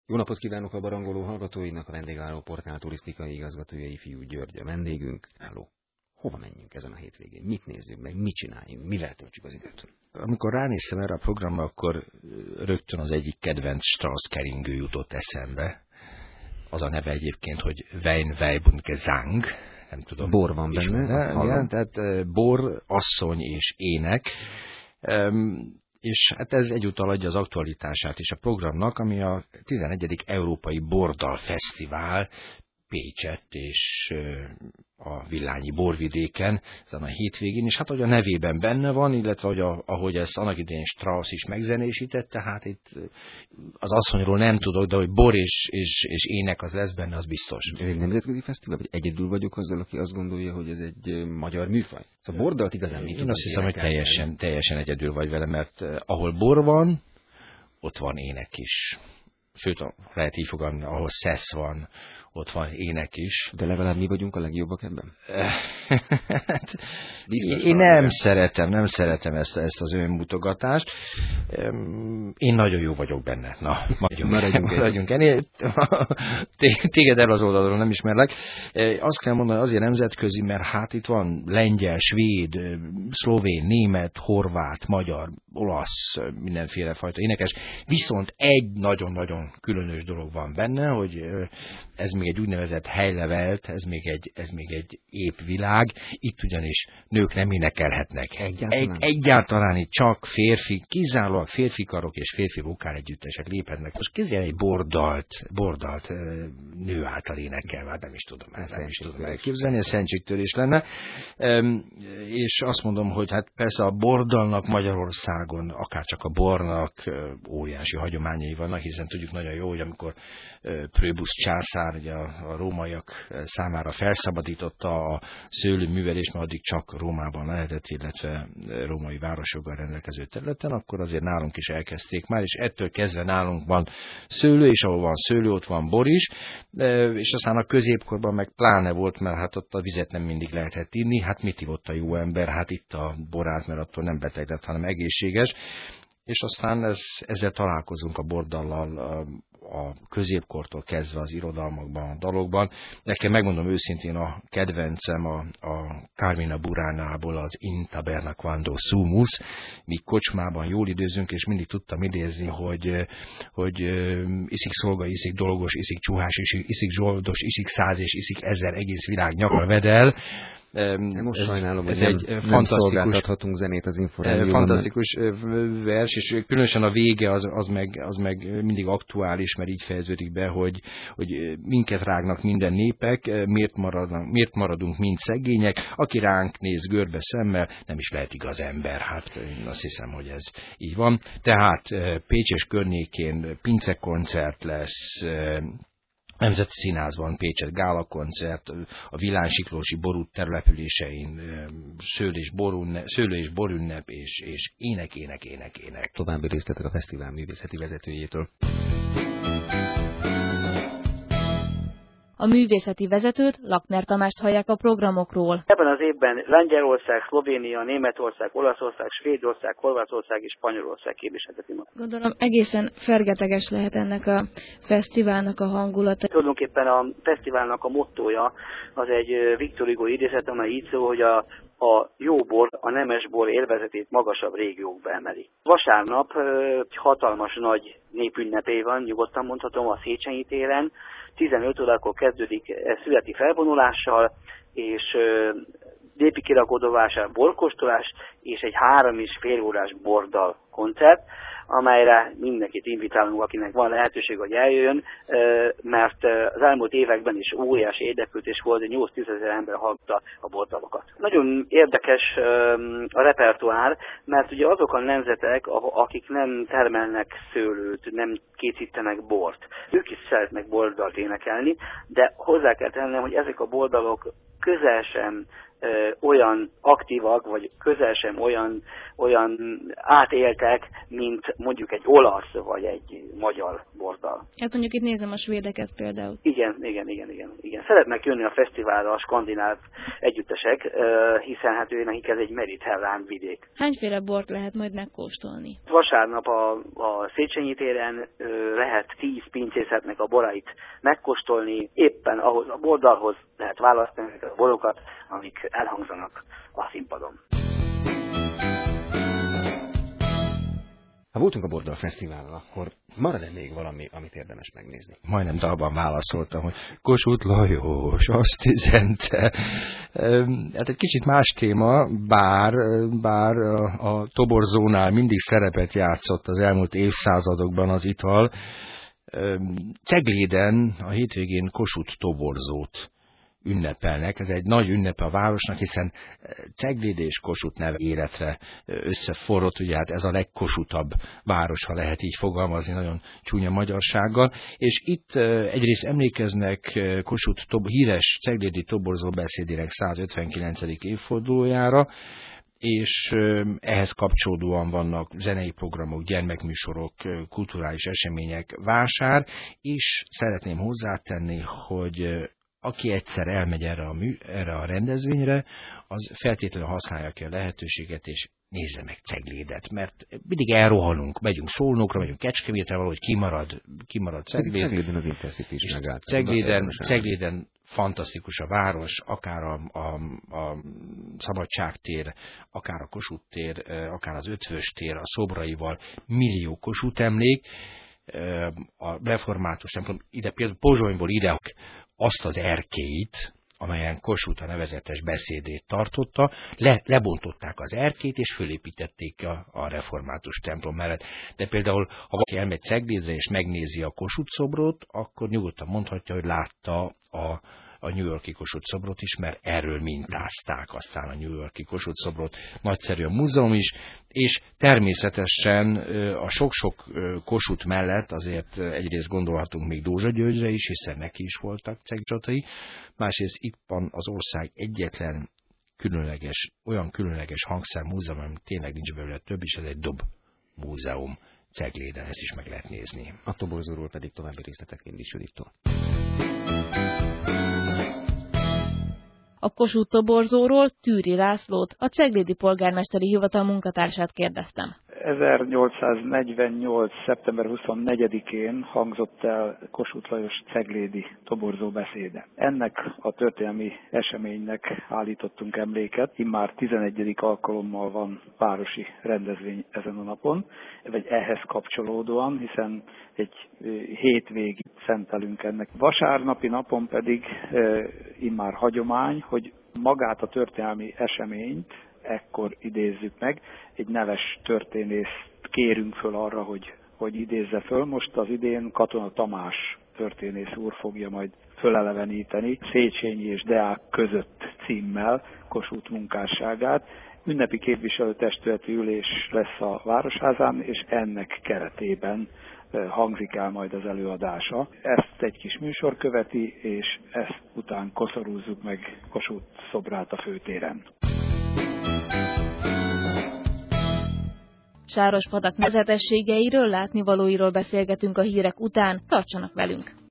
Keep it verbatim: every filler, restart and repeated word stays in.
Jó napot kívánok a barangoló hallgatóinak, a vendégálló portál turisztikai igazgatója Ifjú György a vendégünk. Háló! Hova menjünk ezen a hétvégén? Mit nézzünk meg, mit csináljunk, mivel töltsük az időt? Amikor ránéztem erre a programra, akkor rögtön az egyik kedvenc Strauss keringő jutott eszembe. Az a neve egyébként, hogy Wein, Weib und Gesang. Nem tudom. Bor van benne. Igen, tehát bor, asszony és ének. És hát ez egyúttal adja az aktualitását is a programnak, ami a tizenegyedik Európai Bordal Fesztivál Pécsett és a Villányi borvidéken ezen a hétvégén, és hát hogy a nevében benne van, illetve hogy a, ahogy ezt annak idején Strauss is megzenésítette, hát itt az asszonyról nem tudok, de hogy bor és, és, és ének az lesz benne, az biztos. Egy nemzetközi fesztivál, vagy egyedül vagyok azzal, aki azt gondolja, hogy ez egy magyar műfaj? Szóval bordalt igazán mi Én azt hiszem, hogy teljesen, teljesen egyedül vagy vele, mert ahol bor van, ott van ének is. Sőt, lehet így fogalmazni, ahol szesz van, ott van ének is. De legalább mi vagyunk a legjobbak ebben? Én nem nem szeretem, nem szeretem ezt, ezt az önmutogatást. Én nagyon jó vagyok benne. Na, maradjunk, maradjunk ennél. Téged el az oldalról nem ismerlek. Azt kell mondani, azért nemzetközi, mert hát itt van lengyel, svéd, szlovén, német, horvát, magyar, olasz, mindenféle fajta énekes. Viszont egy nagyon-nagyon különös dolog van benne, hogy ez még egy úgynevezett helylevelt, ez még egy, ez még egy épp világ, itt ugyanis nők nem énekelhetnek. Egyáltalán. Egy, egyáltalán itt csak férfi, kizárólag férfi karok és férfi vokál együttesek léphetnek. Most képzelj egy bordalt, bordalt nő által énekel, hát nem is tudom, hát nem is tudom elképzelni, ez szentségtörés lenne. És azt mondom, hogy hát persze a bordalnak Magyarországon, akárcsak a bornak óriási hagyományai vannak, hiszen tudjuk nagyon jó, hogy amikor Pröbusz császár ugye a, a rómaiak számára felszabadította a szőlőművelést, mert addig csak Rómában lehetett, illetve római városjoggal rendelkező területen, akkor azért nálunk is elkezdték már, és ettől kezdve nálunk van szőlő, és ahol van szőlő, ott van bor is, és aztán a középkorban meg pláne volt, mert hát ott a vizet nem mindig lehetett inni, hát mit ivott a jó ember, hát itt a borát, mert attól nem beteg lett, hanem egészséges. És aztán ez, ezzel találkozunk a bordallal a középkortól kezdve az irodalmakban, a dalokban. Nekem megmondom őszintén, a kedvencem a, a Carmina Buránából az In taberna quando sumus. Mi kocsmában jól időzünk, és mindig tudtam idézni, hogy, hogy iszik szolga, iszik dolgos, iszik csuhás, iszik, iszik zsoldos, iszik száz és iszik ezer, egész világ nyakra vedel. Most ez, sajnálom, ez hogy egy nem, fantasztikus, nem szolgáltathatunk zenét az Inforádióban. Fantasztikus vers, és különösen a vége az, az, meg, az meg mindig aktuális, mert így fejeződik be, hogy, hogy minket rágnak minden népek, miért maradunk, miért maradunk mind szegények, aki ránk néz görbe szemmel, nem is lehet igaz ember. Hát én azt hiszem, hogy ez így van. Tehát Pécs és környékén pincekoncert lesz, Nemzeti Színházban Pécsett gálakoncert, a Villán Siklósi borút településein szőlő és borünnep, szőlő és, borünnep és, és ének, ének, ének, ének. További részletek a fesztivál művészeti vezetőjétől. A művészeti vezetőt, Lakner Tamást hallják a programokról. Ebben az évben Lengyelország, Szlovénia, Németország, Olaszország, Svédország, Horvátország és Spanyolország képviselteti magát. Gondolom egészen fergeteges lehet ennek a fesztiválnak a hangulata. Tulajdonképpen a fesztiválnak a mottója az egy Victor Hugo idézet, amely így szól, hogy a a jó bor, a nemes bor élvezetét magasabb régiókba emeli. Vasárnap egy hatalmas nagy népünnepé van, nyugodtan mondhatom, a Széchenyi téren. tizenöt órakor kezdődik születi felvonulással, és népi kirakodóvásár, borkóstolás, és egy három és fél órás bordal koncert, amelyre mindenkit invitálunk, akinek van lehetőség, hogy eljöjjön, mert az elmúlt években is óriási érdeklődés volt, nyolc-tízezer ember hallgatta a bordalokat. Nagyon érdekes a repertoár, mert ugye azok a nemzetek, akik nem termelnek szőlőt, nem készítenek bort, ők is szeretnek bordalt énekelni, de hozzá kell tennem, hogy ezek a bordalok közel sem ö, olyan aktívak, vagy közel sem olyan, olyan átéltek, mint mondjuk egy olasz, vagy egy magyar borddal. Hát mondjuk itt nézem a svédeket például. Igen, igen, igen, igen, igen. Szeretnek jönni a fesztiválra a skandináv együttesek, hiszen hát ő nekik ez egy mediterrán vidék. Hányféle bort lehet majd megkóstolni? Vasárnap a, a Széchenyi téren lehet tíz pincészetnek a borait megkóstolni, éppen ahhoz a bordalhoz lehet választani a borokat, amik elhangzanak a színpadon. Ha voltunk a Bordal Fesztiválon, akkor marad-e még valami, amit érdemes megnézni? Majdnem dalban válaszoltam, hogy Kossuth Lajos azt üzente. Hát egy kicsit más téma, bár, bár a toborzónál mindig szerepet játszott az elmúlt évszázadokban az ital. Cegléden a hétvégén Kossuth toborzót ünnepelnek. Ez egy nagy ünnepe a városnak, hiszen Cegléd és Kossuth neve életre összeforrott, ugye hát ez a legkosutabb város, ha lehet így fogalmazni, nagyon csúnya magyarsággal, és itt egyrészt emlékeznek Kossuth tob- híres ceglédi toborzó beszédének százötvenkilencedik évfordulójára, és ehhez kapcsolódóan vannak zenei programok, gyermekműsorok, kulturális események, vásár, és szeretném hozzátenni, hogy aki egyszer elmegy erre a, mű, erre a rendezvényre, az feltétlenül használja ki a lehetőséget, és nézze meg Ceglédet, mert mindig elrohanunk, megyünk Szolnokra, megyünk Kecskemétre, valahogy kimarad, kimarad Cegléd. Cegléden az Intercity is megállt. Cegléden, Cegléden fantasztikus a város, akár a, a, a Szabadságtér, akár a Kossuth tér, akár az Ötvös tér, a szobraival, millió Kossuth emlék, a református templom, ide például Pozsonyból ide azt az erkélyt, amelyen Kossuth a nevezetes beszédét tartotta, le, lebontották az erkélyt, és fölépítették a, a református templom mellett. De például, ha valaki elmegy Ceglédre, és megnézi a Kossuth szobrot, akkor nyugodtan mondhatja, hogy látta a a New York-i Kossuth szobrot is, mert erről mintázták aztán a New York-i Kossuth szobrot. Nagyszerű a múzeum is, és természetesen a sok-sok Kossuth mellett azért egyrészt gondolhatunk még Dózsa Györgyre is, hiszen neki is voltak cegcsatai, másrészt itt van az ország egyetlen különleges, olyan különleges hangszermúzeum, ami tényleg nincs belőle több is, ez egy dob múzeum Cegléden, ezt is meg lehet nézni. A toborzóról pedig további részletekként is Judittól. A Kossuth toborzóról Tűri Lászlót, a ceglédi polgármesteri hivatal munkatársát kérdeztem. ezernyolcszáznegyvennyolc. szeptember huszonnegyedikén hangzott el Kossuth Lajos ceglédi toborzó beszéde. Ennek a történelmi eseménynek állítottunk emléket. Immár tizenegyedik alkalommal van városi rendezvény ezen a napon, vagy ehhez kapcsolódóan, hiszen egy hétvégig szentelünk ennek. Vasárnapi napon pedig e, immár hagyomány, hogy magát a történelmi eseményt ekkor idézzük meg. Egy neves történészt kérünk föl arra, hogy, hogy idézze föl. Most az idén Katona Tamás történész úr fogja majd föleleveníteni Széchenyi és Deák között címmel Kossuth munkásságát. Ünnepi képviselőtestületi ülés lesz a Városházán, és ennek keretében hangzik el majd az előadása. Ezt egy kis műsor követi, és ezt után koszorúzzuk meg Kossuth szobrát a főtéren. Sárospatak nevezetességeiről, látnivalóiról beszélgetünk a hírek után, tartsanak velünk!